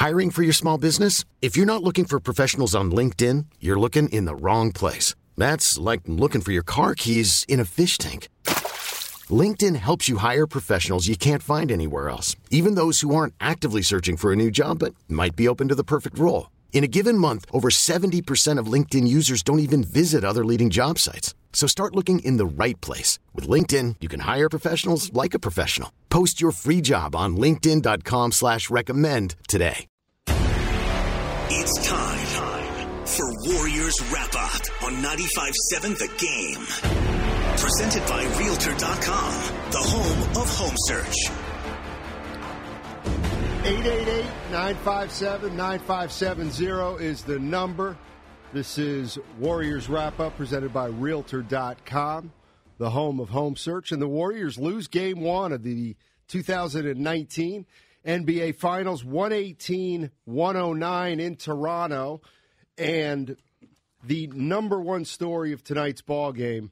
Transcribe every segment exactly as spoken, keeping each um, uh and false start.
Hiring for your small business? If you're not looking for professionals on LinkedIn, you're looking in the wrong place. That's like looking for your car keys in a fish tank. LinkedIn helps you hire professionals you can't find anywhere else, even those who aren't actively searching for a new job but might be open to the perfect role. In a given month, over seventy percent of LinkedIn users don't even visit other leading job sites. So start looking in the right place. With LinkedIn, you can hire professionals like a professional. Post your free job on linkedin.com slash recommend today. It's time for Warriors Wrap-Up on ninety-five point seven The Game. Presented by Realtor dot com, the home of home search. eight eight eight, nine five seven, nine five seven zero is the number. This is Warriors Wrap-Up presented by Realtor dot com, the home of home search. And the Warriors lose game one of the two thousand nineteen N B A Finals, one eighteen to one oh nine in Toronto. And the number one story of tonight's ball game,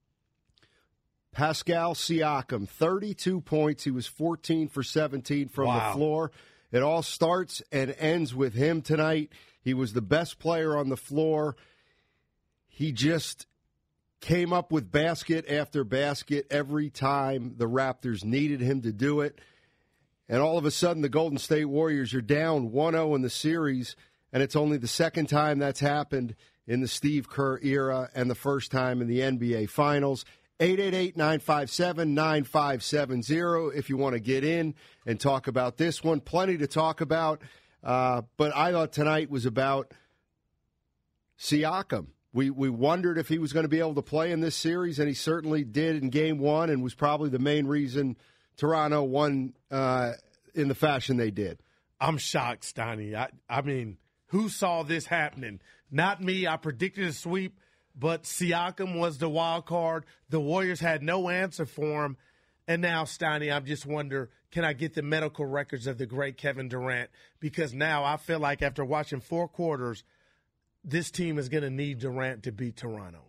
Pascal Siakam, thirty-two points. He was fourteen for seventeen from wow. the floor. It all starts and ends with him tonight. He was the best player on the floor. He just came up with basket after basket every time the Raptors needed him to do it. And all of a sudden, the Golden State Warriors are down one oh in the series, and it's only the second time that's happened in the Steve Kerr era and the first time in the N B A Finals. eight eight eight, nine five seven, nine five seven zero if you want to get in and talk about this one. Plenty to talk about, uh, but I thought tonight was about Siakam. We we wondered if he was going to be able to play in this series, and he certainly did in game one and was probably the main reason Toronto won uh, in the fashion they did. I'm shocked, Steiny. I, I mean, who saw this happening? Not me. I predicted a sweep. But Siakam was the wild card. The Warriors had no answer for him. And now, Steiny, I just wonder, can I get the medical records of the great Kevin Durant? Because now I feel like after watching four quarters, this team is going to need Durant to beat Toronto.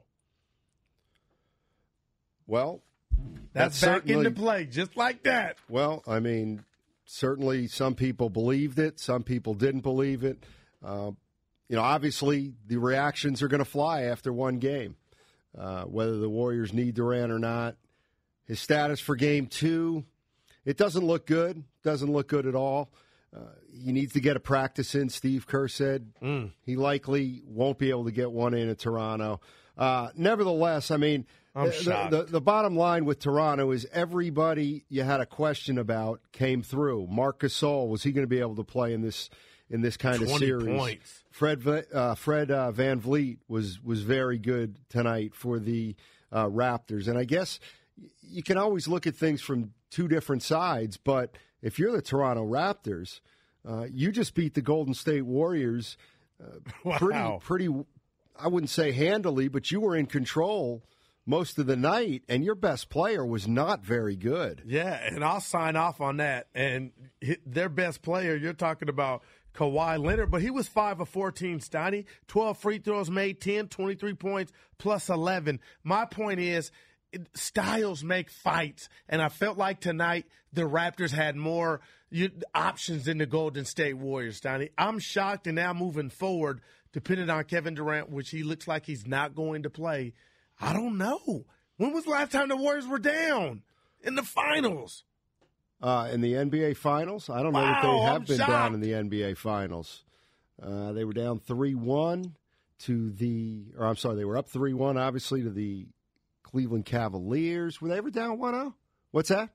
Well, that's, that's back into play, just like that. Well, I mean, certainly some people believed it. Some people didn't believe it. Uh, You know, obviously, the reactions are going to fly after one game, uh, whether the Warriors need Durant or not. His status for game two, it doesn't look good. Doesn't look good at all. Uh, he needs to get a practice in, Steve Kerr said. Mm. He likely won't be able to get one in at Toronto. Uh, nevertheless, I mean, the, the, the bottom line with Toronto is everybody you had a question about came through. Marc Gasol, was he going to be able to play in this in this kind of series? Points. Fred uh, Fred uh, Van Vliet was was very good tonight for the uh, Raptors. And I guess you can always look at things from two different sides, but if you're the Toronto Raptors, uh, you just beat the Golden State Warriors uh, wow. pretty, pretty, I wouldn't say handily, but you were in control most of the night, and your best player was not very good. Yeah, and I'll sign off on that. And their best player, you're talking about Kawhi Leonard, but he was five of fourteen, Steiny. twelve free throws made, ten, twenty-three points, plus eleven. My point is, styles make fights, and I felt like tonight the Raptors had more options than the Golden State Warriors, Steiny. I'm shocked, and now moving forward, depending on Kevin Durant, which he looks like he's not going to play, I don't know. When was the last time the Warriors were down in the finals? Uh, in the N B A Finals? I don't know wow, that they have I'm been shocked. down in the N B A Finals. Uh, they were down three one to the – or I'm sorry, they were up three one, obviously, to the Cleveland Cavaliers. Were they ever down one oh? What's that?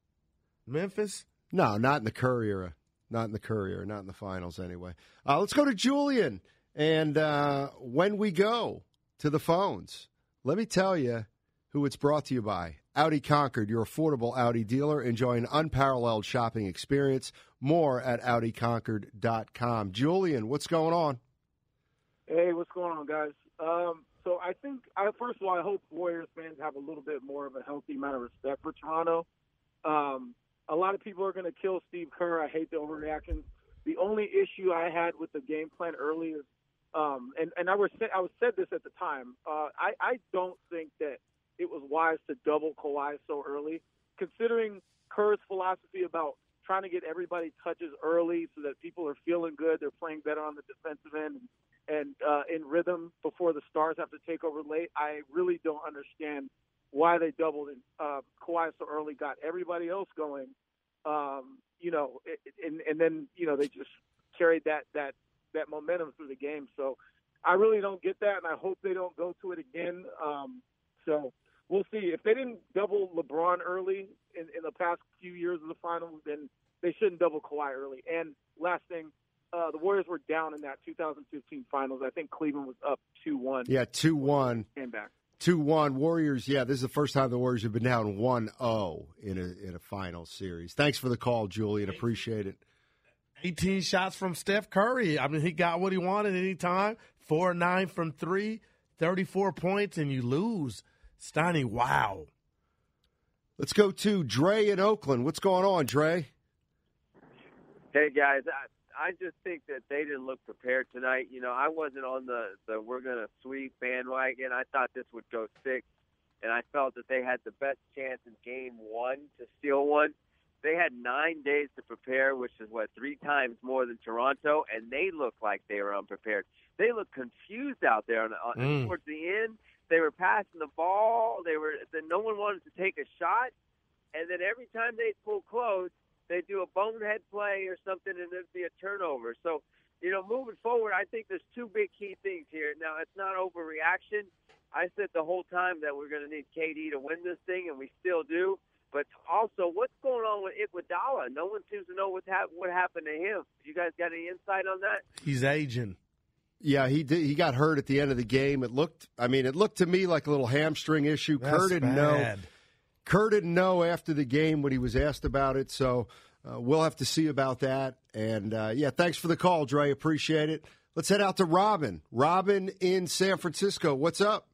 Memphis? No, not in the Kerr era. Not in the Kerr era, not in the finals anyway. Uh, let's go to Julian. And uh, when we go to the phones, let me tell you who it's brought to you by. Audi Concord, your affordable Audi dealer. Enjoy an unparalleled shopping experience. More at Audi Concord dot com. Julian, what's going on? Hey, what's going on, guys? Um, so I think, I, first of all, I hope Warriors fans have a little bit more of a healthy amount of respect for Toronto. Um, a lot of people are going to kill Steve Kerr. I hate the overreaction. The only issue I had with the game plan early is, um, and, and I was I was said this at the time, uh, I, I don't think that it was wise to double Kawhi so early, considering Kerr's philosophy about trying to get everybody touches early so that people are feeling good. They're playing better on the defensive end and, and uh, in rhythm before the stars have to take over late. I really don't understand why they doubled uh, Kawhi so early, got everybody else going, um, you know, and, and then, you know, they just carried that, that, that momentum through the game. So I really don't get that, and I hope they don't go to it again. Um, so we'll see. If they didn't double LeBron early in, in the past few years of the finals, then they shouldn't double Kawhi early. And last thing, uh, the Warriors were down in that two thousand fifteen finals. I think Cleveland was up two one. Yeah, two one. Came back. two one. Warriors, yeah, this is the first time the Warriors have been down one oh in a, in a final series. Thanks for the call, Julian. Appreciate it. eighteen shots from Steph Curry. I mean, he got what he wanted anytime. four nine from three, thirty-four points, and you lose. Steiny, wow. Let's go to Dre in Oakland. What's going on, Dre? Hey, guys. I, I just think that they didn't look prepared tonight. You know, I wasn't on the, the we're going to sweep bandwagon. I thought this would go six, and I felt that they had the best chance in game one to steal one. They had nine days to prepare, which is, what, three times more than Toronto, and they looked like they were unprepared. They looked confused out there. On, on, mm. Towards the end, they were passing the ball. They were no one wanted to take a shot, and then every time they'd pull close, they'd do a bonehead play or something, and there'd be a turnover. So, you know, moving forward, I think there's two big key things here. Now, it's not overreaction. I said the whole time that we're going to need K D to win this thing, and we still do. But also, what's going on with Iguodala? No one seems to know what's hap- what happened to him. You guys got any insight on that? He's aging. Yeah, he did, he got hurt at the end of the game. It looked, I mean, it looked to me like a little hamstring issue. That's Kerr didn't bad. know. Kerr didn't know after the game when he was asked about it. So uh, we'll have to see about that. And uh, yeah, thanks for the call, Dre. Appreciate it. Let's head out to Robin. Robin in San Francisco. What's up?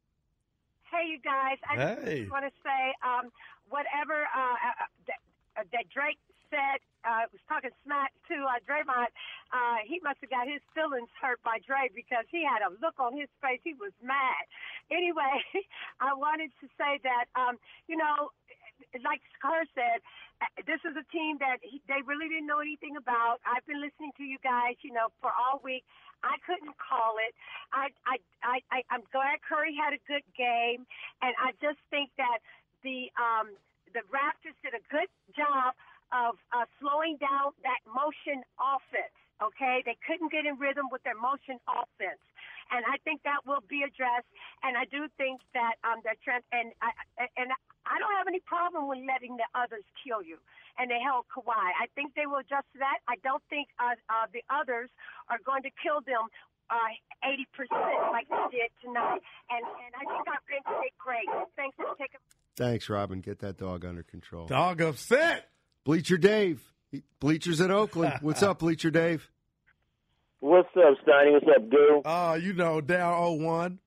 Hey, you guys. I hey. just want to say um, whatever uh, that, uh, that Drake said, uh, was talking smack to uh, Draymond, uh, he must have got his feelings hurt by Dre because he had a look on his face. He was mad. Anyway, I wanted to say that, um, you know, like Kerr said, this is a team that he, they really didn't know anything about. I've been listening to you guys, you know, for all week. I couldn't call it. I, I, I, I, I'm glad Curry had a good game, and I just think that the um, the Raptors did a good job of uh, slowing down that motion offense, okay? They couldn't get in rhythm with their motion offense. And I think that will be addressed. And I do think that um, they're trans- and I, and I don't have any problem with letting the others kill you. And they held Kawhi. I think they will adjust to that. I don't think uh, uh, the others are going to kill them uh, eighty percent like they did tonight. And, and I think our bench did great. Thanks for taking. Thanks, Robin. Get that dog under control. Dog upset. Bleacher Dave. Bleachers in Oakland. What's up, Bleacher Dave? What's up, Steiny? What's up, dude? Oh, uh, you know, down oh one.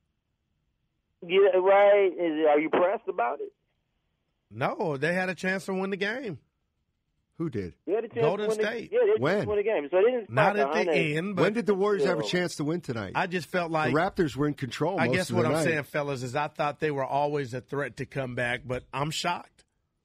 Yeah, right. Is it, are you pressed about it? No, they had a chance to win the game. Who did? They had a chance Golden to win State. The, yeah, they when? win the game. So they didn't Not at the it. end. But when did the Warriors have a chance to win tonight? I just felt like the Raptors were in control. I most guess of what the I'm night. saying, fellas, is I thought they were always a threat to come back, but I'm shocked.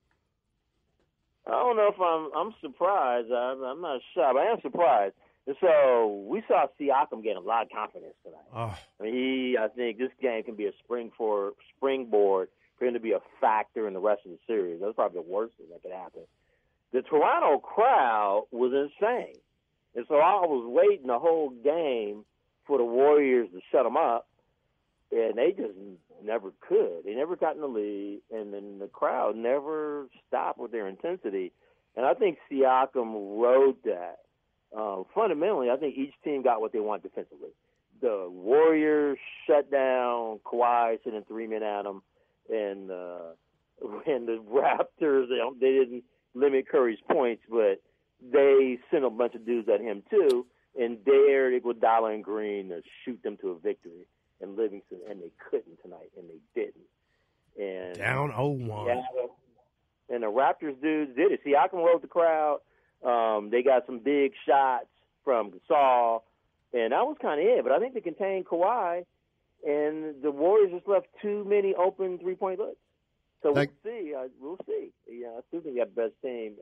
I don't know if I'm. I'm surprised. I'm, I'm not shocked. But I am surprised. And so we saw Siakam getting a lot of confidence tonight. Oh. I mean, he. I think this game can be a spring for springboard for him to be a factor in the rest of the series. That's probably the worst thing that could happen. The Toronto crowd was insane, and so I was waiting the whole game for the Warriors to shut them up, and they just never could. They never got in the lead, and then the crowd never stopped with their intensity. And I think Siakam rode that. Uh, fundamentally, I think each team got what they want defensively. The Warriors shut down Kawhi, sending three men at him, and uh, and the Raptors, they, they didn't limit Curry's points, but they sent a bunch of dudes at him too, and dared Iguodala and Green to shoot them to a victory. And Livingston, and they couldn't tonight, and they didn't. And down oh one. Yeah, and the Raptors dudes did it. Siakam rode the crowd. Um, they got some big shots from Gasol, and that was kind of it. But I think they contained Kawhi, and the Warriors just left too many open three-point looks. So Thank- we'll see. Uh, we'll see. Yeah, I still think they got the best team, and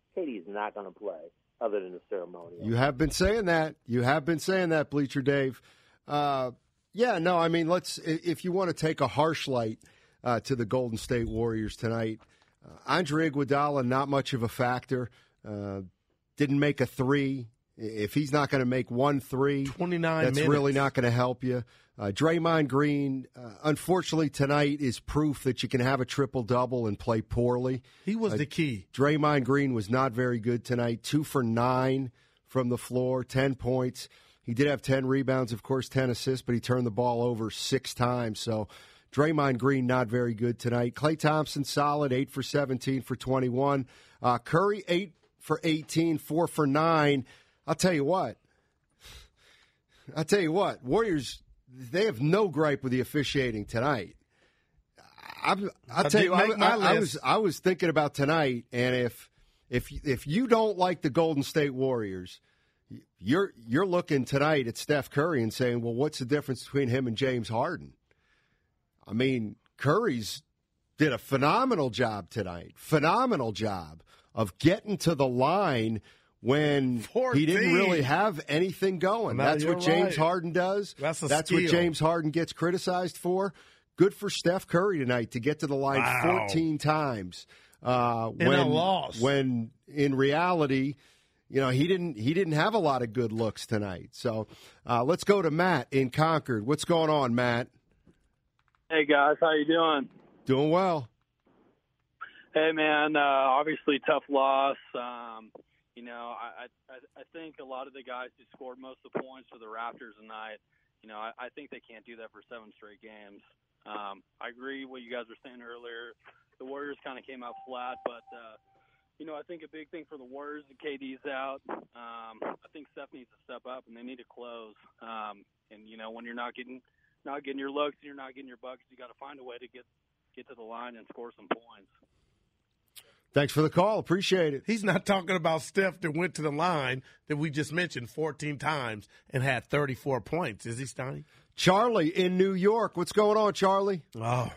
K D's not going to play other than the ceremonial. You have been saying that. You have been saying that, Bleacher Dave. Uh, yeah, no, I mean, let's if you want to take a harsh light uh, to the Golden State Warriors tonight, uh, Andre Iguodala, not much of a factor. Uh, didn't make a three. If he's not going to make one three, twenty-nine that's minutes. really not going to help you. Uh, Draymond Green, uh, unfortunately, tonight is proof that you can have a triple-double and play poorly. He was uh, the key. Draymond Green was not very good tonight. Two for nine from the floor, ten points. He did have ten rebounds, of course, ten assists, but he turned the ball over six times. So Draymond Green not very good tonight. Klay Thompson, solid, eight for seventeen for twenty-one. Uh, Curry, eight for eighteen, four for nine. I'll tell you what. I'll tell you what. Warriors, they have no gripe with the officiating tonight. I'm, I'll I tell you, I, make my I, I list. was I was thinking about tonight, and if if if you don't like the Golden State Warriors, you're you're looking tonight at Steph Curry and saying, well, what's the difference between him and James Harden? I mean, Curry's did a phenomenal job tonight, phenomenal job of getting to the line when fourteen. he didn't really have anything going. No, That's you're what James right. Harden does. That's a That's skill. what James Harden gets criticized for. Good for Steph Curry tonight to get to the line Wow. fourteen times. Uh, In when, a loss. When in reality, you know, he didn't he didn't have a lot of good looks tonight. So uh, let's go to Matt in Concord. What's going on, Matt? Hey guys, how you doing? Doing well. Hey man, uh, obviously tough loss. Um, you know, I, I I think a lot of the guys who scored most of the points for the Raptors tonight, you know, I, I think they can't do that for seven straight games. Um, I agree what you guys were saying earlier. The Warriors kind of came out flat, but uh, you know, I think a big thing for the Warriors, the K D's out. Um, I think Steph needs to step up and they need to close. Um, and you know, when you're not getting not getting your looks, you're not getting your buckets, you got to find a way to get get to the line and score some points. Thanks for the call. Appreciate it. He's not talking about Steph that went to the line that we just mentioned fourteen times and had thirty-four points. Is he, Stoney? Charlie in New York. What's going on, Charlie? Oh,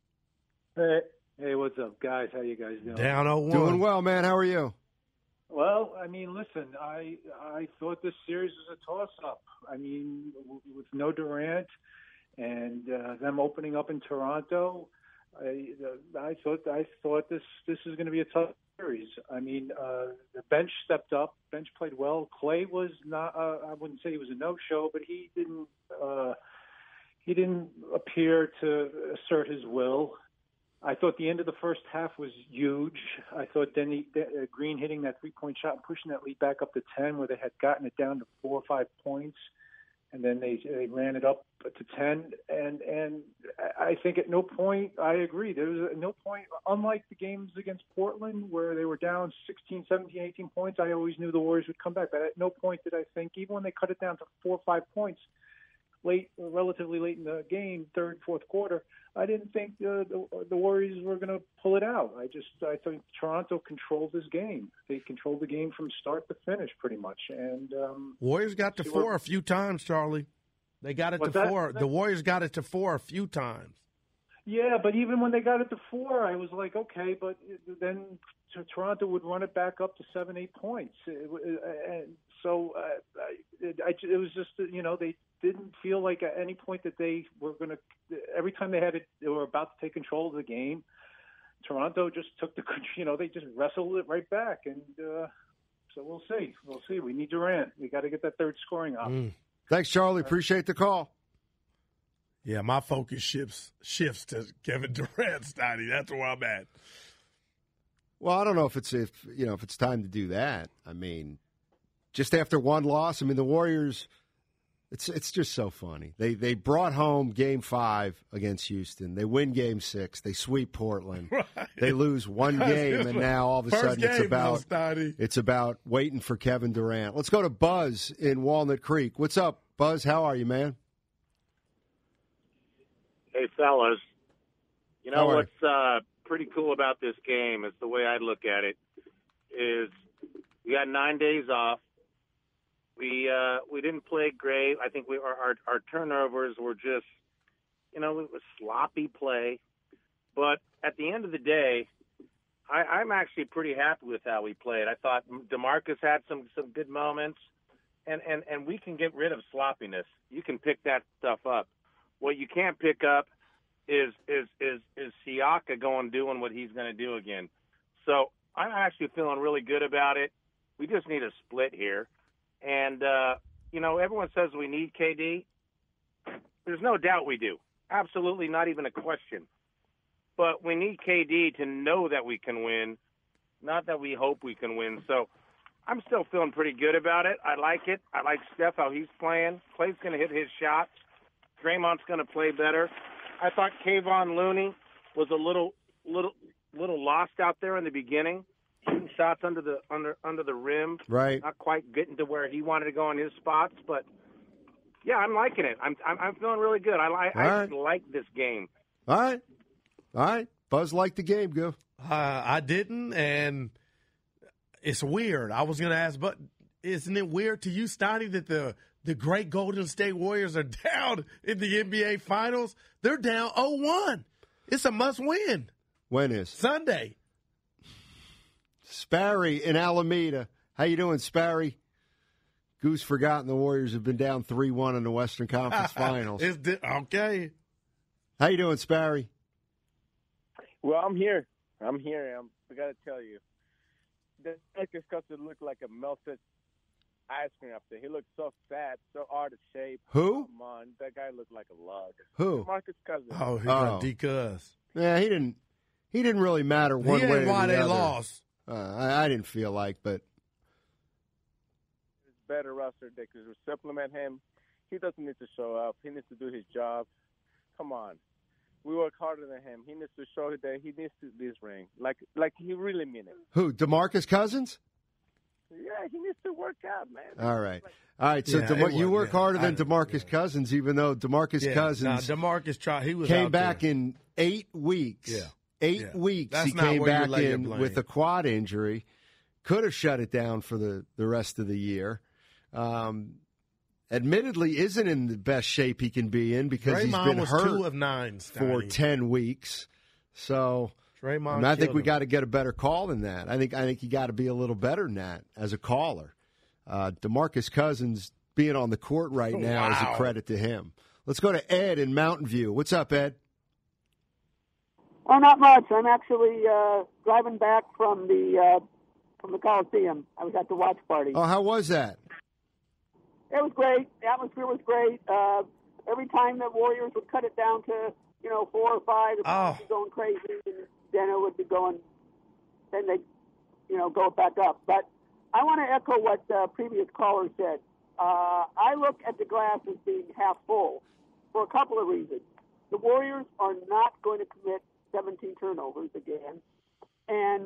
Hey, hey, what's up, guys? How you guys doing? down oh one. Doing well, man. How are you? Well, I mean, listen, I I thought this series was a toss-up. I mean, w- with no Durant and uh, them opening up in Toronto, I uh, I thought I thought this this is going to be a tough series. I mean, uh, the bench stepped up. Bench played well. Clay was not. Uh, I wouldn't say he was a no-show, but he didn't. Uh, he didn't appear to assert his will. I thought the end of the first half was huge. I thought Denny uh, Green hitting that three-point shot and pushing that lead back up to ten, where they had gotten it down to four or five points, and then they they ran it up to ten. And and I think at no point, I agree, there was at no point, unlike the games against Portland where they were down sixteen, seventeen, eighteen points, I always knew the Warriors would come back. But at no point did I think, even when they cut it down to four or five points, late, relatively late in the game, third, fourth quarter, I didn't think uh, the, the Warriors were going to pull it out. I just, I think Toronto controlled this game. They controlled the game from start to finish, pretty much. And um, Warriors got to four a few times, Charlie. They got it What's to that? four. The Warriors got it to four a few times. yeah, but even when they got it to four, I was like, okay, but then t- Toronto would run it back up to seven, eight points. It, uh, and so uh, I, it, I, it was just, you know, they didn't feel like at any point that they were going to, every time they had it, they were about to take control of the game. Toronto just took the, you know, they just wrestled it right back. And uh, so we'll see. We'll see. We need Durant. We got to get that third scoring up. Mm. Thanks, Charlie. Appreciate the call. Yeah, my focus shifts shifts to Kevin Durant, Stoney. That's where I'm at. Well, I don't know if it's if you know if it's time to do that. I mean, just after one loss, I mean the Warriors. It's it's just so funny. They they brought home Game Five against Houston. They win Game Six. They sweep Portland. Right. They lose one game, and now all of a First sudden it's game, about though, Stoney. it's about waiting for Kevin Durant. Let's go to Buzz in Walnut Creek. What's up, Buzz? How are you, man? Hey, fellas. You know How are what's uh, pretty cool about this game is the way I look at it is we got nine days off. We uh, we didn't play great. I think we our, our our turnovers were just, you know, it was sloppy play. But at the end of the day, I, I'm actually pretty happy with how we played. I thought DeMarcus had some, some good moments, and, and, and we can get rid of sloppiness. You can pick that stuff up. What you can't pick up is is is, is Siaka going doing what he's going to do again. So I'm actually feeling really good about it. We just need a split here. And, uh, you know, everyone says we need K D. There's no doubt we do. Absolutely not even a question. But we need K D to know that we can win, not that we hope we can win. So I'm still feeling pretty good about it. I like it. I like Steph, how he's playing. Clay's going to hit his shots. Draymond's going to play better. I thought Kayvon Looney was a little little, little lost out there in the beginning, shooting shots under the under under the rim. Right. Not quite getting to where he wanted to go in his spots, but yeah, I'm liking it. I'm I'm, I'm feeling really good. I like I right. like this game. All right. All right. Buzz liked the game, go. Uh, I didn't, and it's weird. I was going to ask, but isn't it weird to you, Stoney, that the the great Golden State Warriors are down in the N B A Finals? They're down oh one. It's a must-win. When is? Sunday. Sparry in Alameda. How you doing, Sparry? Goose forgotten the Warriors have been down three one in the Western Conference Finals. It's di- okay. How you doing, Sparry? Well, I'm here. I'm here. I'm, I got to tell you, the Marcus Cousins looked like a melted ice cream up there. He looked so fat, so out of shape. Who? Come on, that guy looked like a lug. Who? Marcus Cousins. Oh, he Oh. got D-Cuz. Yeah, he didn't. He didn't really matter one He way ain't or why the they other. lost. Uh, I, I didn't feel like, but It's better roster that could supplement him. He doesn't need to show up. He needs to do his job. Come on. We work harder than him. He needs to show that he needs to this ring. Like like he really mean it. who? DeMarcus Cousins? Yeah, he needs to work out, man. All right. All right, so Yeah, DeMar- it you was- work yeah, harder I than didn't- DeMarcus Cousins, even though DeMarcus Yeah, Cousins nah, DeMarcus tried. He was came out back there. in eight weeks. Yeah. Eight Yeah. weeks That's he not came where you back lay your in blame. with a quad injury. Could have shut it down for the, the rest of the year. Um, admittedly, isn't in the best shape he can be in because Draymond he's been was hurt two of nine, for Stoney. ten weeks. So Draymond I, mean, I think killed we him. got to get a better call than that. I think I think you got to be a little better than that as a caller. Uh, DeMarcus Cousins being on the court right now is a Wow. credit to him. Let's go to Ed in Mountain View. What's up, Ed? Oh, not much. I'm actually uh, driving back from the uh, from the Coliseum. I was at the watch party. Oh, how was that? It was great. The atmosphere was great. Uh, every time the Warriors would cut it down to you know four or five, it Oh. would be going crazy, and then it would be going. Then they, you know, go back up. But I want to echo what the previous caller said. Uh, I look at the glass as being half full for a couple of reasons. The Warriors are not going to commit seventeen turnovers again, and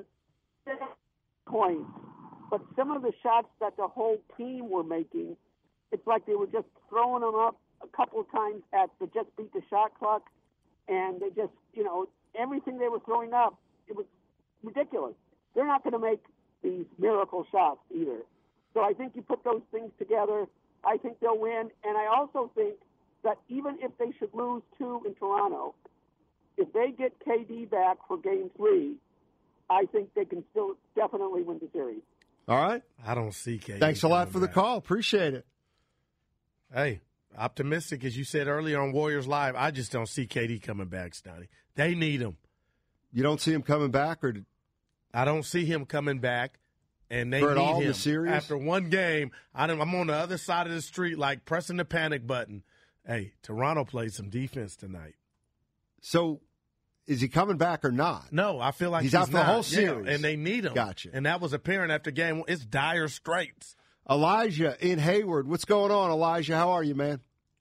points. But some of the shots that the whole team were making, it's like they were just throwing them up a couple of times at the just beat the shot clock, and they just, you know, everything they were throwing up, it was ridiculous. They're not going to make these miracle shots either. So I think you put those things together, I think they'll win. And I also think that even if they should lose two in Toronto, if they get K D back for game three, I think they can still definitely win the series. All right. I don't see K D. Thanks a lot coming for the back. call. Appreciate it. Hey, optimistic, as you said earlier on Warriors Live. I just don't see K D coming back, Stoney. They need him. You don't see him coming back, or did, I don't see him coming back, and they For at need all in him. the series? After one game, I don't- I'm on the other side of the street, like pressing the panic button. Hey, Toronto played some defense tonight. so is he coming back or not? No, I feel like He's he's, out for the not. whole Yeah, series. and they need him. Gotcha. And that was apparent after game one. It's dire straits. Elijah in Hayward. What's going on, Elijah? How are you, man?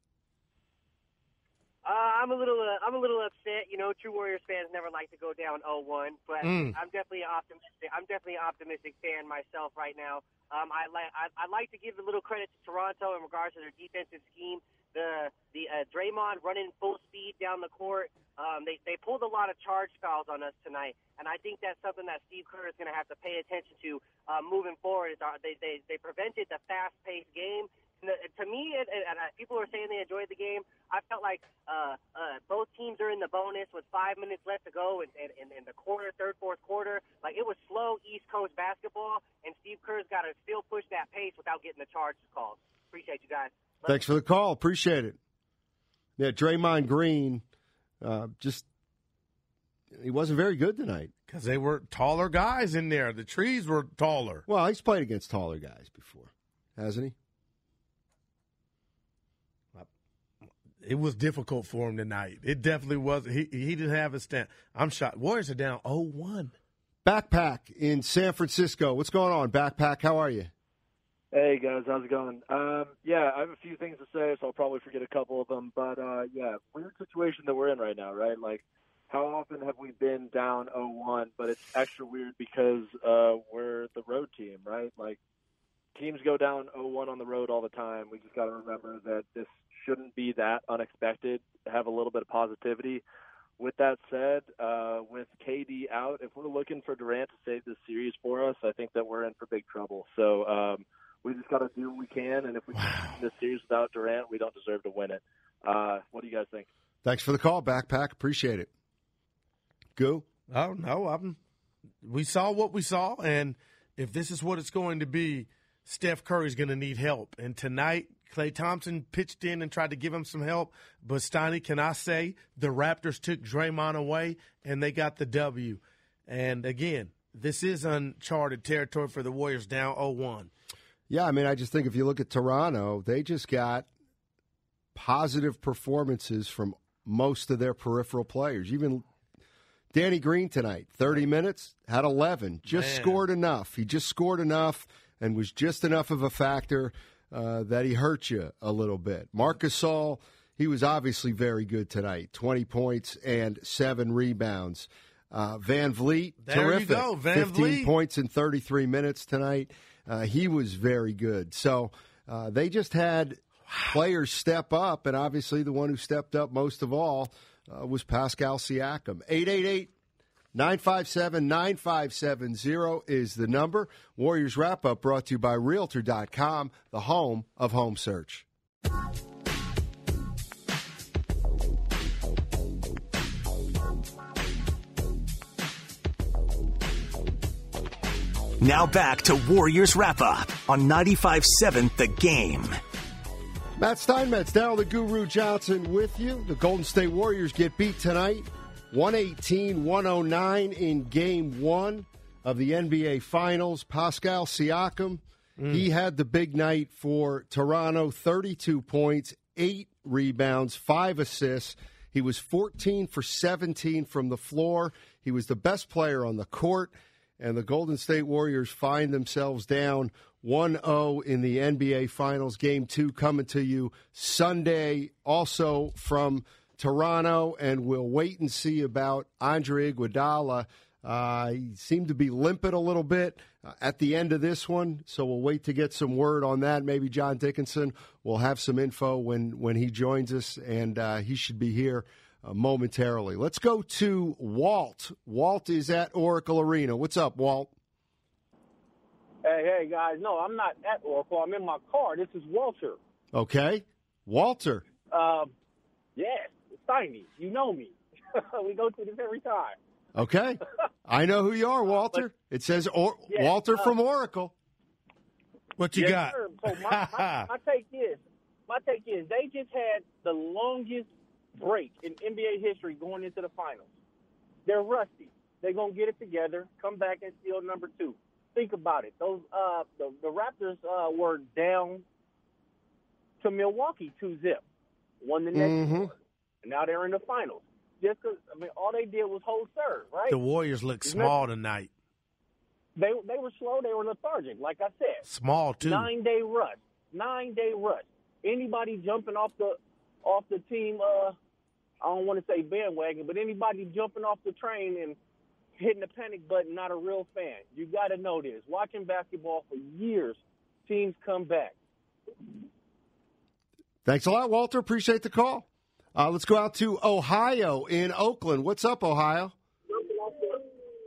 Uh, I'm a little, uh, I'm a little upset. You know, true Warriors fans never like to go down oh one, but Mm. I'm definitely optimistic. I'm definitely an optimistic fan myself right now. Um, I like, I, I like to give a little credit to Toronto in regards to their defensive scheme. The the uh, Draymond running full speed down the court. Um, they they pulled a lot of charge fouls on us tonight, and I think that's something that Steve Kerr is going to have to pay attention to uh, moving forward. Is our, they they they prevented the fast paced game. To me, it, and people are saying they enjoyed the game. I felt like uh, uh, both teams are in the bonus with five minutes left to go in, in, in the quarter, third, fourth quarter. Like, it was slow East Coast basketball, and Steve Kerr's got to still push that pace without getting the charges called. Appreciate you guys. Love Thanks for the call. Appreciate it. Yeah, Draymond Green, uh, just he wasn't very good tonight. Because they were taller guys in there. The trees were taller. Well, he's played against taller guys before, hasn't he? It was difficult for him tonight. It definitely was. He he didn't have a stand. I'm shocked. Warriors are down oh one. Backpack in San Francisco. What's going on, Backpack? How are you? Hey, guys. How's it going? Um, yeah, I have a few things to say, so I'll probably forget a couple of them. But, uh, yeah, weird situation that we're in right now, right? Like, how often have we been down oh one, but it's extra weird because uh, we're the road team, right? Like, teams go down oh one on the road all the time. We just got to remember that this shouldn't be that unexpected, have a little bit of positivity. With that said, uh, with K D out, if we're looking for Durant to save this series for us, I think that we're in for big trouble. So um, we just got to do what we can, and if we wow. can win this series without Durant, we don't deserve to win it. Uh, what do you guys think? Thanks for the call, Backpack. Appreciate it. Go. Oh, no. I'm, we saw what we saw, and if this is what it's going to be, Steph Curry's going to need help. And tonight, Klay Thompson pitched in and tried to give him some help. But, Steiny, can I say the Raptors took Draymond away, and they got the W. And, again, this is uncharted territory for the Warriors down oh one. Yeah, I mean, I just think if you look at Toronto, they just got positive performances from most of their peripheral players. Even Danny Green tonight, thirty minutes, had eleven, just Man. scored enough. He just scored enough and was just enough of a factor uh, that he hurt you a little bit. Marc Gasol, he was obviously very good tonight, twenty points and seven rebounds. Uh, Van Vliet, there terrific, you go, Van fifteen Vliet. points in thirty-three minutes tonight. Uh, he was very good. So uh, they just had players step up, and obviously the one who stepped up most of all uh, was Pascal Siakam. eight eight eight, nine five seven, nine five seven zero is the number. Warriors Wrap-Up brought to you by Realtor dot com, the home of home search. Now back to Warriors Wrap-Up on ninety-five seven The Game. Matt Steinmetz, Daryl the Guru Johnson with you. The Golden State Warriors get beat tonight, one eighteen one oh nine in Game one of the N B A Finals. Pascal Siakam, mm. he had the big night for Toronto, thirty-two points, eight rebounds, five assists. He was fourteen for seventeen from the floor. He was the best player on the court. And the Golden State Warriors find themselves down one oh in the N B A Finals. Game two coming to you Sunday, also from Toronto. And we'll wait and see about Andre Iguodala. Uh, he seemed to be limping a little bit uh, at the end of this one, so we'll wait to get some word on that. Maybe John Dickinson will have some info when, when he joins us, and uh, he should be here Uh, momentarily. Let's go to Walt. Walt is at Oracle Arena. What's up, Walt? Hey, hey, guys. No, I'm not at Oracle. I'm in my car. This is Walter. Okay. Walter. Um, yes, Steiny. You know me. We go through this every time. Okay. I know who you are, Walter. But, it says or- yes, Walter uh, from Oracle. What you yes, got? Sir. So my, my, my take is, my take is they just had the longest break in N B A history going into the finals. They're rusty. They're going to get it together, come back and steal number two. Think about it. Those uh, the, the Raptors uh, were down to Milwaukee two zip, won the next mm-hmm. one, and now they're in the finals. Just because, I mean, all they did was hold serve, right? The Warriors look small tonight. They they were slow. They were lethargic, like I said. Small, too. Nine-day rush. Nine-day rush. Anybody jumping off the off the team, uh, I don't want to say bandwagon, but anybody jumping off the train and hitting the panic button, not a real fan. You got to know this. Watching basketball for years, teams come back. Thanks a lot, Walter. Appreciate the call. Uh, let's go out to Ohio in Oakland. What's up, Ohio?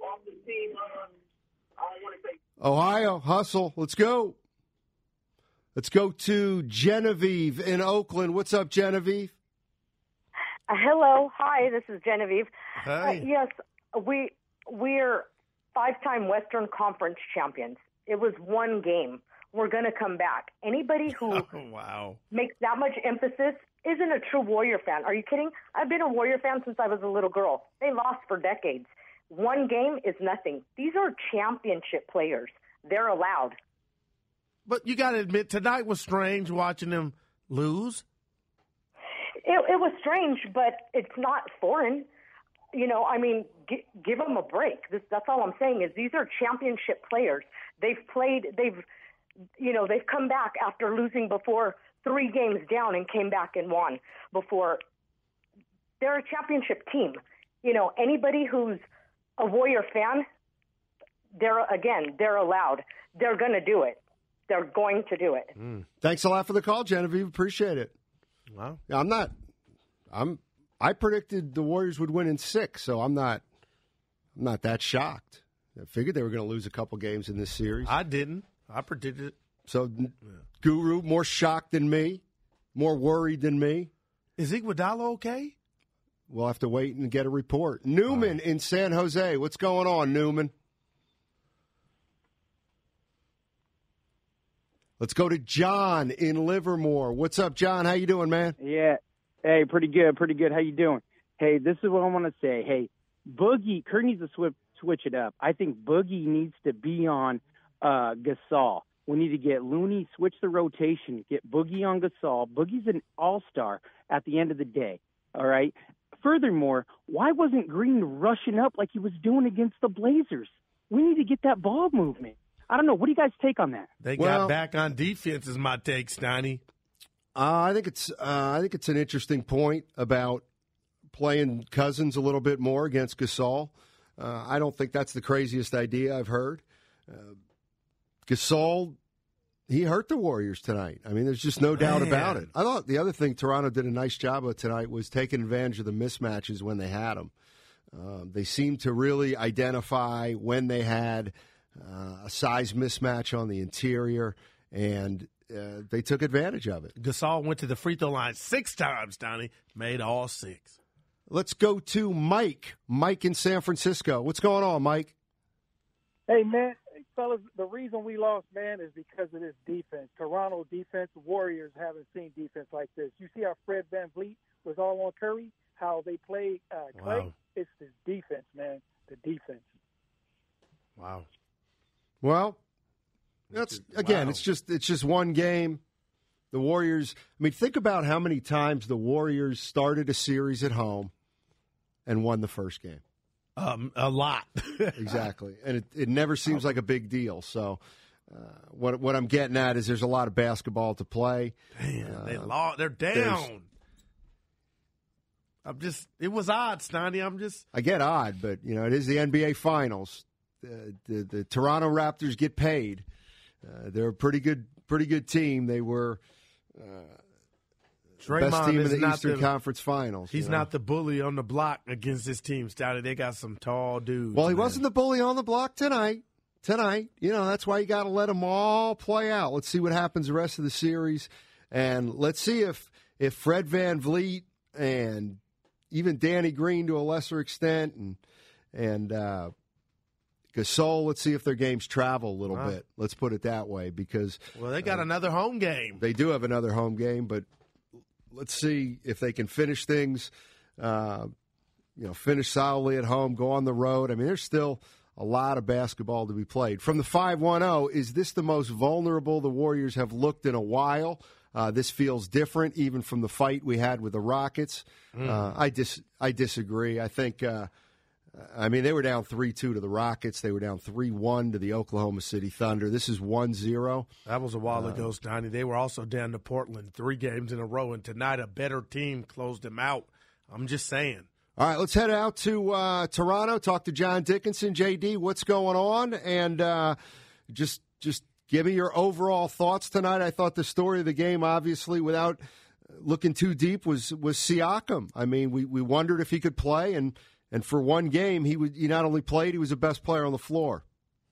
Ohio, hustle. Let's go. Let's go to Genevieve in Oakland. What's up, Genevieve? Uh, hello. Hi, this is Genevieve. Hi. Uh, yes, we, we're five-time Western Conference champions. It was one game. We're going to come back. Anybody who Oh, wow. makes that much emphasis isn't a true Warrior fan. Are you kidding? I've been a Warrior fan since I was a little girl. They lost for decades. One game is nothing. These are championship players. They're allowed. But you got to admit, tonight was strange watching them lose. It, it was strange, but it's not foreign. You know, I mean, g- give them a break. This, that's all I'm saying is these are championship players. They've played, they've, you know, they've come back after losing before three games down and came back and won before. They're a championship team. You know, anybody who's a Warrior fan, they're, again, they're allowed. They're going to do it. They're going to do it. Mm. Thanks a lot for the call, Genevieve. Appreciate it. Wow. I'm not, I'm, I predicted the Warriors would win in six, so I'm not, I'm not that shocked. I figured they were going to lose a couple games in this series. I didn't. I predicted it. So, Guru, more shocked than me, more worried than me. Is Iguodala okay? We'll have to wait and get a report. Newman in San Jose. What's going on, Newman? Let's go to John in Livermore. What's up, John? How you doing, man? Yeah. Hey, pretty good, pretty good. How you doing? Hey, this is what I want to say. Hey, Boogie, Kurt needs to switch, switch it up. I think Boogie needs to be on uh, Gasol. We need to get Looney, switch the rotation, get Boogie on Gasol. Boogie's an all-star at the end of the day, all right? Furthermore, why wasn't Green rushing up like he was doing against the Blazers? We need to get that ball movement. I don't know. What do you guys take on that? They Well- got back on defense is my take, Steiny. Uh, I think it's uh, I think it's an interesting point about playing Cousins a little bit more against Gasol. Uh, I don't think that's the craziest idea I've heard. Uh, Gasol, he hurt the Warriors tonight. I mean, there's just no doubt about it. I thought the other thing Toronto did a nice job of tonight was taking advantage of the mismatches when they had them. Um, they seemed to really identify when they had uh, a size mismatch on the interior, and uh, they took advantage of it. Gasol went to the free throw line six times, Donnie. Made all six. Let's go to Mike. Mike in San Francisco. What's going on, Mike? Hey, man, fellas, the reason we lost, man, is because of this defense. Toronto defense, Warriors haven't seen defense like this. You see how Fred VanVleet was all on Curry, how they played uh, Clay? Wow. It's the defense, man, the defense. Wow. Well, that's again, Wow. it's just it's just one game. The Warriors, I mean, think about how many times the Warriors started a series at home and won the first game. Um, a lot. Exactly. And it, it never seems like a big deal. So uh, what what I'm getting at is there's a lot of basketball to play. Damn, they Uh, lost. They're there's- down. I'm just. It was odd, Steiny. I'm just. I get odd, but you know it is the N B A Finals. The the, the Toronto Raptors get paid. Uh, they're a pretty good pretty good team. They were uh, the best Draymond team in is the not Eastern the- Conference Finals. He's you know? not the bully on the block against this team, Steiny. They got some tall dudes. Well, he man. wasn't the bully on the block tonight. Tonight, you know, that's why you got to let them all play out. Let's see what happens the rest of the series, and let's see if if Fred VanVleet and even Danny Green to a lesser extent, and and uh, Gasol. Let's see if their games travel a little Wow. bit. Let's put it that way, because Well, they got uh, another home game. they do have another home game, but let's see if they can finish things. Uh, you know, finish solidly at home, go on the road. I mean, there's still a lot of basketball to be played. From the five one zero, is this the most vulnerable the Warriors have looked in a while? Uh, this feels different, even from the fight we had with the Rockets. Mm. Uh, I dis I disagree. I think, uh, I mean, they were down three two to the Rockets. They were down three one to the Oklahoma City Thunder. This is one zero. That was a while Uh, ago, Steiny. They were also down to Portland three games in a row, and tonight a better team closed them out. I'm just saying. All right, let's head out to uh, Toronto, talk to John Dickinson. J D, what's going on? And uh, just just give me your overall thoughts tonight. I thought the story of the game, obviously, without looking too deep, was was Siakam. I mean, we, we wondered if he could play, and, and for one game, he was, he not only played, he was the best player on the floor.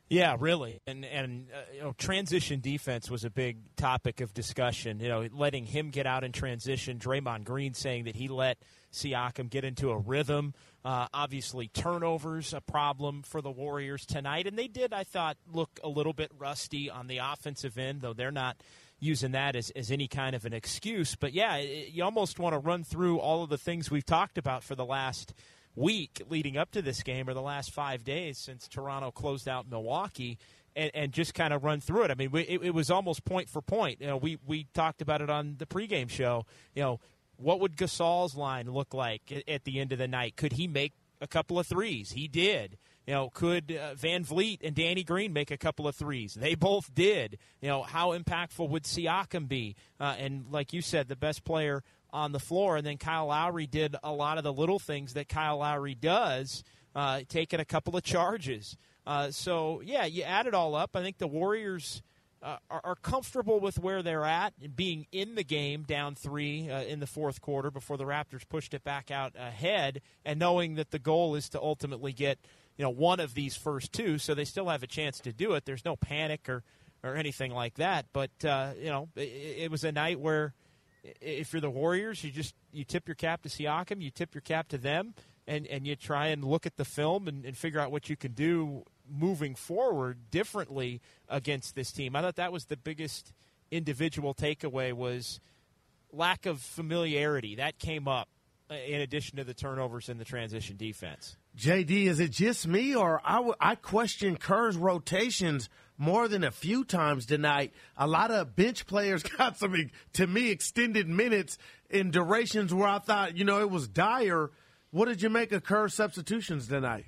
Yeah, really, and and uh, you know, transition defense was a big topic of discussion. You know, letting him get out in transition. Draymond Green saying that he let Siakam get into a rhythm. Uh, obviously, turnovers a problem for the Warriors tonight, and they did, I thought, look a little bit rusty on the offensive end, though they're not using that as, as any kind of an excuse. But yeah, it, you almost want to run through all of the things we've talked about for the last week leading up to this game, or the last five days since Toronto closed out Milwaukee, and, and just kind of run through it. I mean, we, it, it was almost point for point. You know, we we talked about it on the pregame show. You know, what would Gasol's line look like at, at the end of the night? Could he make a couple of threes? He did. You know, could uh, Van Vliet and Danny Green make a couple of threes? They both did. You know, how impactful would Siakam be? Uh, and like you said, the best player on the floor, and then Kyle Lowry did a lot of the little things that Kyle Lowry does, uh, taking a couple of charges. Uh, so, yeah, you add it all up. I think the Warriors uh, are, are comfortable with where they're at, and being in the game down three uh, in the fourth quarter before the Raptors pushed it back out ahead, and knowing that the goal is to ultimately get, you know, one of these first two, so they still have a chance to do it. There's no panic or, or anything like that. But, uh, you know, it, it was a night where if you're the Warriors, you just you tip your cap to Siakam, you tip your cap to them, and, and you try and look at the film and, and figure out what you can do moving forward differently against this team. I thought that was the biggest individual takeaway, was lack of familiarity. That came up in addition to the turnovers and the transition defense. J D, is it just me, or I, w- I question Kerr's rotations more than a few times tonight? A lot of bench players got some, to me, extended minutes in durations where I thought, you know, it was dire. What did you make of Kerr's substitutions tonight?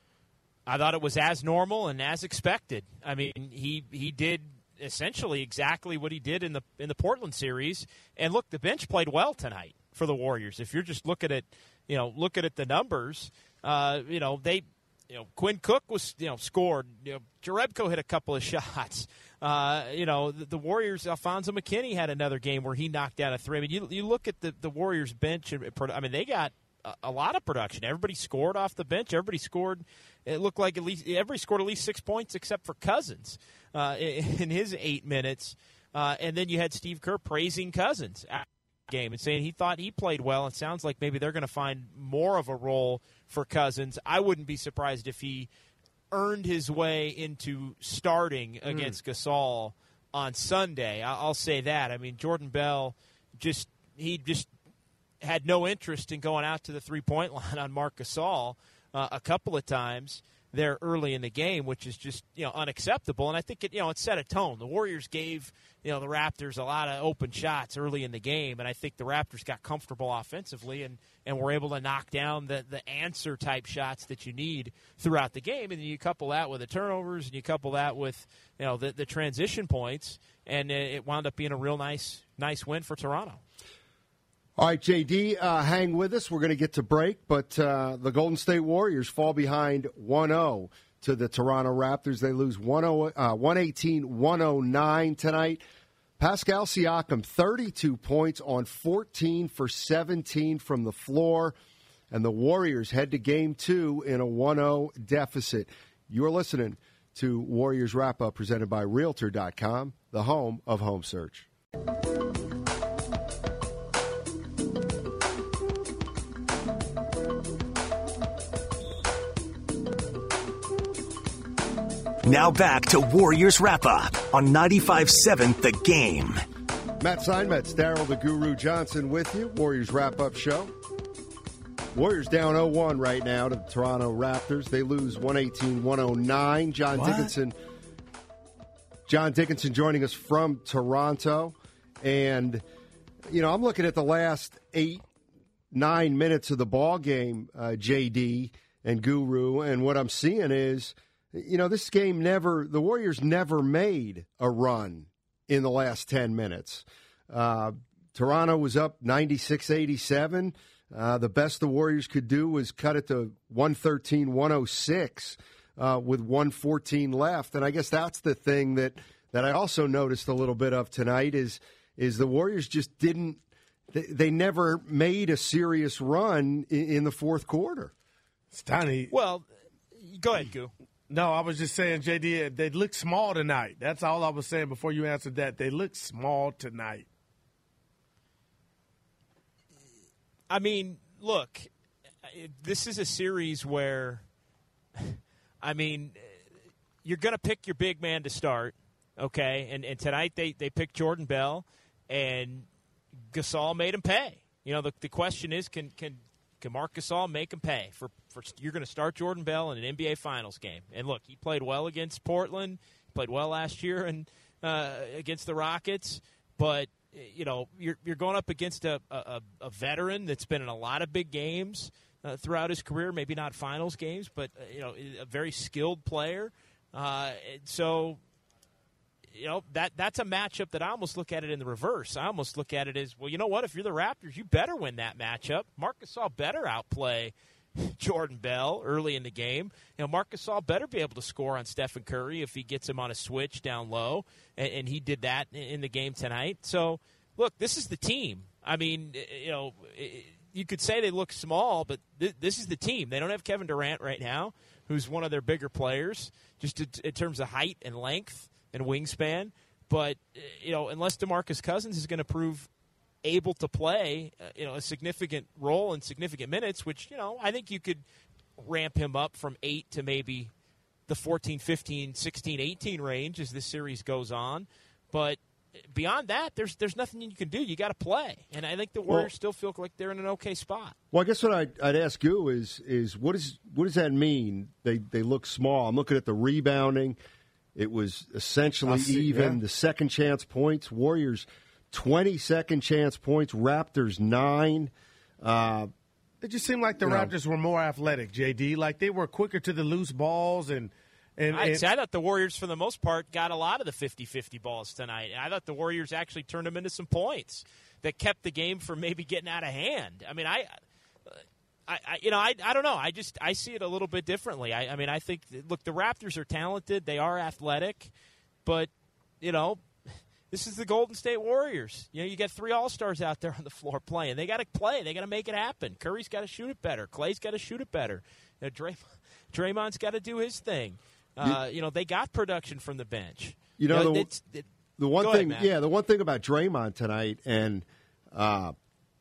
I thought it was as normal and as expected. I mean, he he did essentially exactly what he did in the in the Portland series. And look, the bench played well tonight for the Warriors. If you're just looking at, you know, looking at the numbers, uh, you know, they, you know, Quinn Cook was, you know, scored. You know, Jerebko hit a couple of shots. Uh, you know, the, the Warriors, Alfonso McKinney had another game where he knocked down a three. I mean, you you look at the, the Warriors bench, and I mean, they got a, a lot of production. Everybody scored off the bench. Everybody scored. It looked like at least everybody scored at least six points except for Cousins uh, in, in his eight minutes. Uh, and then you had Steve Kerr praising Cousins after the game and saying he thought he played well. It sounds like maybe they're going to find more of a role for Cousins. I wouldn't be surprised if he earned his way into starting against mm. Gasol on Sunday. I'll say that. I mean, Jordan Bell just he just had no interest in going out to the three-point line on Marc Gasol uh, a couple of times there early in the game, which is just, you know, unacceptable. And I think it, you know, it set a tone. The Warriors gave, you know, the Raptors a lot of open shots early in the game, and I think the Raptors got comfortable offensively and, and were able to knock down the, the answer type shots that you need throughout the game. And then you couple that with the turnovers, and you couple that with, you know, the, the transition points, and it wound up being a real nice nice win for Toronto. All right, J D, uh, hang with us. We're going to get to break, but uh, the Golden State Warriors fall behind one oh to the Toronto Raptors. They lose one eighteen one oh nine tonight. Pascal Siakam, thirty-two points on fourteen for seventeen from the floor, and the Warriors head to game two in a one oh deficit. You're listening to Warriors Wrap-Up presented by Realtor dot com, the home of home search. Now back to Warriors Wrap-Up on ninety-five seven The Game. Matt Steinmetz, Daryl the Guru Johnson with you. Warriors Wrap-Up show. Warriors down oh one right now to the Toronto Raptors. They lose one eighteen one oh nine. John what? Dickinson. John Dickinson joining us from Toronto. And, you know, I'm looking at the last eight, nine minutes of the ball game, uh, J D and Guru, and what I'm seeing is, you know, this game never, the Warriors never made a run in the last ten minutes. Uh, Toronto was up ninety-six eighty-seven. Uh, the best the Warriors could do was cut it to one thirteen one oh six uh, with one fourteen left. And I guess that's the thing that, that I also noticed a little bit of tonight is, is the Warriors just didn't, they, they never made a serious run in, in the fourth quarter. Stoney. Well, go ahead, Goo. No, I was just saying, J D, they look small tonight. That's all I was saying before you answered that. They look small tonight. I mean, look, this is a series where, I mean, you're going to pick your big man to start, okay? And and tonight they, they picked Jordan Bell, and Gasol made him pay. You know, the the question is, can can can Marc Gasol make him pay? For, for you're going to start Jordan Bell in an N B A Finals game. And, look, he played well against Portland. He played well last year and uh, against the Rockets. But, you know, you're you're going up against a, a, a veteran that's been in a lot of big games uh, throughout his career, maybe not finals games, but, uh, you know, a very skilled player. Uh, so, you know, that that's a matchup that I almost look at it in the reverse. I almost look at it as, well, you know what? If you're the Raptors, you better win that matchup. Marc Gasol better outplay Jordan Bell early in the game. You know, Marc Gasol better be able to score on Stephen Curry if he gets him on a switch down low, and, and he did that in the game tonight. So, look, this is the team. I mean, you know, you could say they look small, but th- this is the team. They don't have Kevin Durant right now, who's one of their bigger players, just in terms of height and length and wingspan. But, you know, unless DeMarcus Cousins is going to prove able to play, uh, you know, a significant role in significant minutes, which, you know, I think you could ramp him up from eight to maybe the fourteen, fifteen, sixteen, eighteen range as this series goes on. But beyond that, there's there's nothing you can do. You got to play. And I think the Warriors well, still feel like they're in an okay spot. Well, I guess what I'd, I'd ask you is is what is what does that mean? They they look small. I'm looking at the rebounding. It was essentially see, even. Yeah. The second chance points, Warriors twenty second chance points, Raptors nine. Uh, it just seemed like the Raptors know. were more athletic, J D. Like they were quicker to the loose balls. And, and, I'd and say I thought the Warriors, for the most part, got a lot of the fifty-fifty balls tonight. I thought the Warriors actually turned them into some points that kept the game from maybe getting out of hand. I mean, I, I, I you know, I, I don't know. I just I see it a little bit differently. I, I mean, I think, look, the Raptors are talented. They are athletic. But, you know, this is the Golden State Warriors. You know, you got three All-Stars out there on the floor playing. They got to play. They got to make it happen. Curry's got to shoot it better. Clay's got to shoot it better. You know, Dray- Draymond's got to do his thing. Uh, you, you know, they got production from the bench. You know, you know the, it's, it, the one thing, ahead, yeah, the one thing about Draymond tonight, and uh,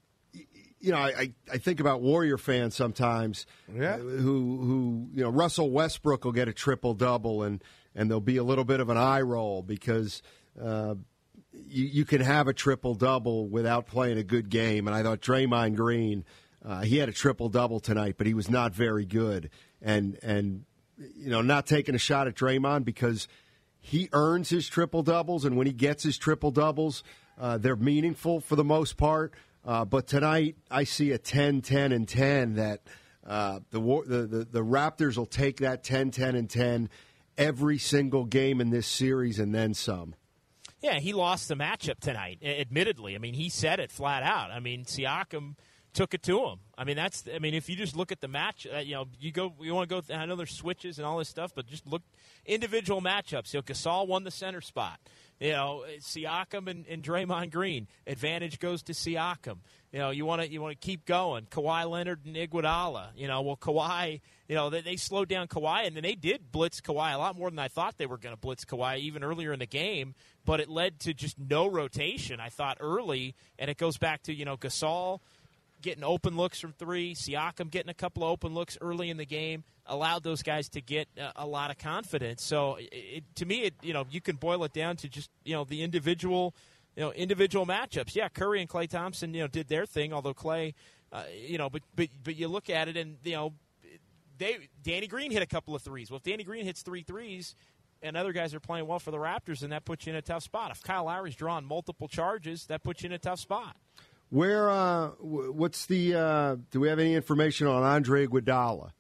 you know, I, I think about Warrior fans sometimes, yeah. who who you know, Russell Westbrook will get a triple double, and and there'll be a little bit of an eye roll because. Uh, You, you can have a triple-double without playing a good game. And I thought Draymond Green, uh, he had a triple-double tonight, but he was not very good. And, and you know, not taking a shot at Draymond because he earns his triple-doubles, and when he gets his triple-doubles, uh, they're meaningful for the most part. Uh, but tonight I see a ten, ten, and ten that uh, the, the, the, the Raptors will take that ten, ten, and ten every single game in this series and then some. Yeah, he lost the matchup tonight, admittedly. I mean, he said it flat out. I mean, Siakam took it to him. I mean, that's. I mean, if you just look at the match, uh, you know, you go, you want to go. I know there's switches and all this stuff, but just look individual matchups. You know, Gasol won the center spot. You know, Siakam and, and Draymond Green. Advantage goes to Siakam. You know, you want to you want to keep going. Kawhi Leonard and Iguodala. You know, well, Kawhi. You know, they, they slowed down Kawhi, and then they did blitz Kawhi a lot more than I thought they were going to blitz Kawhi even earlier in the game. But it led to just no rotation, I thought, early. And it goes back to, you know, Gasol getting open looks from three, Siakam getting a couple of open looks early in the game, allowed those guys to get a, a lot of confidence. So, it, it, to me, it, you know, you can boil it down to just, you know, the individual, you know, individual matchups. Yeah, Curry and Klay Thompson, you know, did their thing, although Klay, uh, you know, but, but but you look at it and, you know, they Danny Green hit a couple of threes. Well, if Danny Green hits three threes, and other guys are playing well for the Raptors, and that puts you in a tough spot. If Kyle Lowry's drawing multiple charges, that puts you in a tough spot. Where, uh, what's the, uh, do we have any information on Andre Iguodala?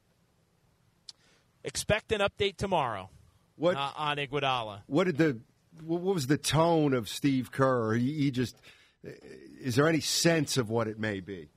Expect an update tomorrow what, uh, on Iguodala. What did the, what was the tone of Steve Kerr? He, he just, is there any sense of what it may be?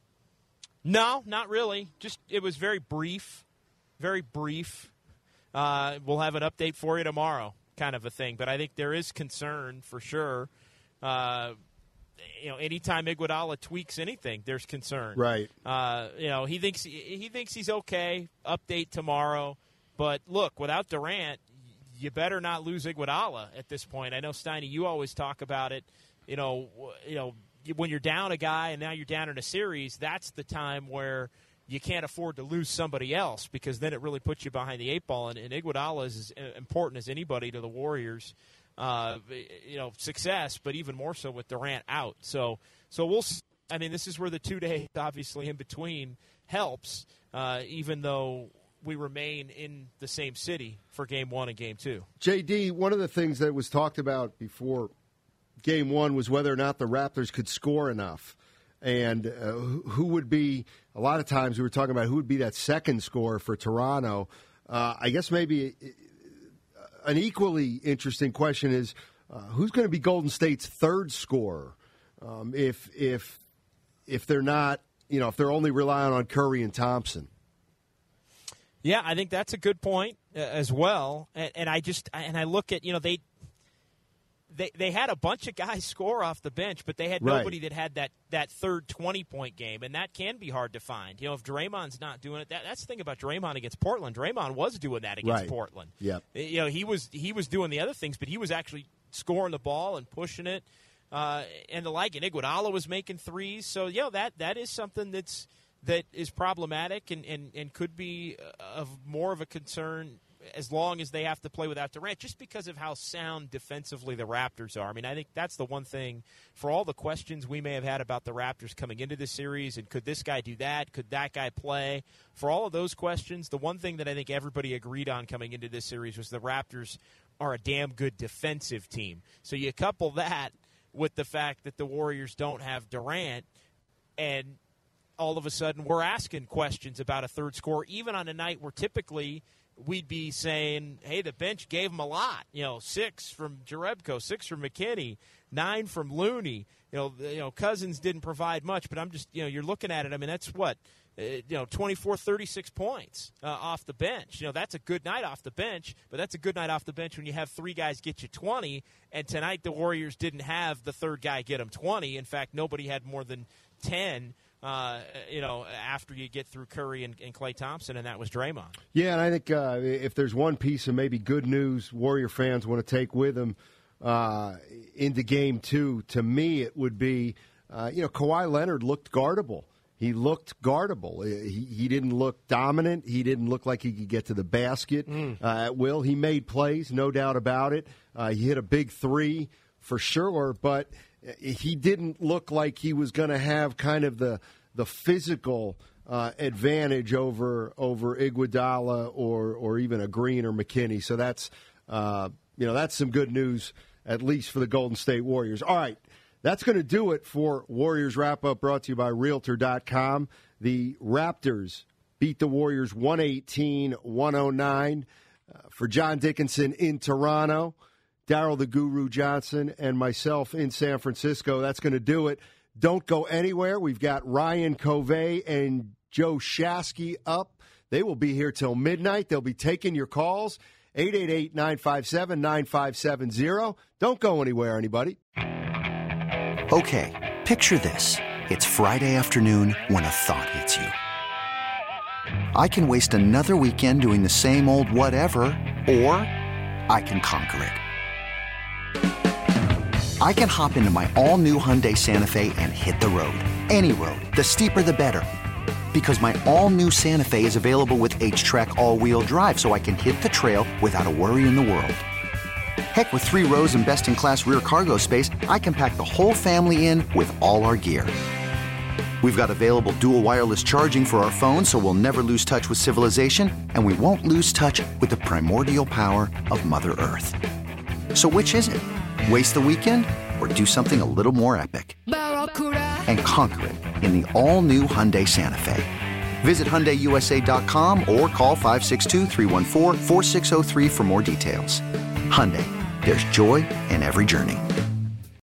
No, not really. Just, it was very brief, very brief. Uh, we'll have an update for you tomorrow, kind of a thing. But I think there is concern for sure. Uh, you know, anytime Iguodala tweaks anything, there's concern. Right. Uh, you know, he thinks he thinks he's okay. Update tomorrow. But, look, without Durant, you better not lose Iguodala at this point. I know, Steiny, you always talk about it. You know, you know, when you're down a guy and now you're down in a series, that's the time where you can't afford to lose somebody else because then it really puts you behind the eight ball. And, and Iguodala is as important as anybody to the Warriors' uh, you know, success, but even more so with Durant out. So, so we'll. I mean, this is where the two days, obviously, in between helps, uh, even though we remain in the same city for Game One and Game Two. J D, one of the things that was talked about before Game One was whether or not the Raptors could score enough. And uh, who would be, a lot of times we were talking about who would be that second scorer for Toronto. Uh, I guess maybe an equally interesting question is uh, who's going to be Golden State's third scorer um, if if if they're not, you know, if they're only relying on Curry and Thompson. Yeah, I think that's a good point uh, as well. And, and I just and I look at, you know, they. They they had a bunch of guys score off the bench, but they had Right. nobody that had that, that third twenty-point game, and that can be hard to find. You know, if Draymond's not doing it, that, that's the thing about Draymond against Portland. Draymond was doing that against Right. Portland. Yep. You know, he was he was doing the other things, but he was actually scoring the ball and pushing it uh, and the like. And Iguodala was making threes. So, you know, that, that is something that's that is problematic and, and, and could be of more of a concern as long as they have to play without Durant, just because of how sound defensively the Raptors are. I mean, I think that's the one thing for all the questions we may have had about the Raptors coming into this series, and could this guy do that? Could that guy play? For all of those questions, the one thing that I think everybody agreed on coming into this series was the Raptors are a damn good defensive team. So you couple that with the fact that the Warriors don't have Durant, and all of a sudden we're asking questions about a third scorer, even on a night where typically – we'd be saying, hey, the bench gave him a lot. You know, six from Jerebko, six from McKinney, nine from Looney. You know, you know, Cousins didn't provide much, but I'm just, you know, you're looking at it. I mean, that's what, uh, you know, twenty-four, thirty-six points uh, off the bench. You know, that's a good night off the bench, but that's a good night off the bench when you have three guys get you twenty. And tonight the Warriors didn't have the third guy get them twenty. In fact, nobody had more than ten. Uh, you know, after you get through Curry and, and Klay Thompson, and that was Draymond. Yeah, and I think uh, if there's one piece of maybe good news Warrior fans want to take with them uh, into Game Two, to me it would be, uh, you know, Kawhi Leonard looked guardable. He looked guardable. He, he didn't look dominant. He didn't look like he could get to the basket mm. uh, at will. He made plays, no doubt about it. Uh, he hit a big three for sure, but he didn't look like he was going to have kind of the the physical uh, advantage over over Iguodala or or even a Green or McKinney. So that's uh, you know that's some good news, at least for the Golden State Warriors. All right, that's going to do it for Warriors Wrap Up, brought to you by Realtor dot com. The Raptors beat the Warriors one eighteen to one oh nine. Uh, for John Dickinson in Toronto, Daryl the Guru Johnson, and myself in San Francisco. That's going to do it. Don't go anywhere. We've got Ryan Covey and Joe Shasky up. They will be here till midnight. They'll be taking your calls. eight eight eight, nine five seven, nine five seven zero. Don't go anywhere, anybody. Okay, picture this. It's Friday afternoon when a thought hits you. I can waste another weekend doing the same old whatever, or I can conquer it. I can hop into my all-new Hyundai Santa Fe and hit the road. Any road. The steeper, the better. Because my all-new Santa Fe is available with H-Track all-wheel drive, so I can hit the trail without a worry in the world. Heck, with three rows and best-in-class rear cargo space, I can pack the whole family in with all our gear. We've got available dual wireless charging for our phones, so we'll never lose touch with civilization, and we won't lose touch with the primordial power of Mother Earth. So which is it? Waste the weekend or do something a little more epic? And conquer it in the all-new Hyundai Santa Fe. Visit Hyundai U S A dot com or call five six two, three one four, four six zero three for more details. Hyundai, there's joy in every journey.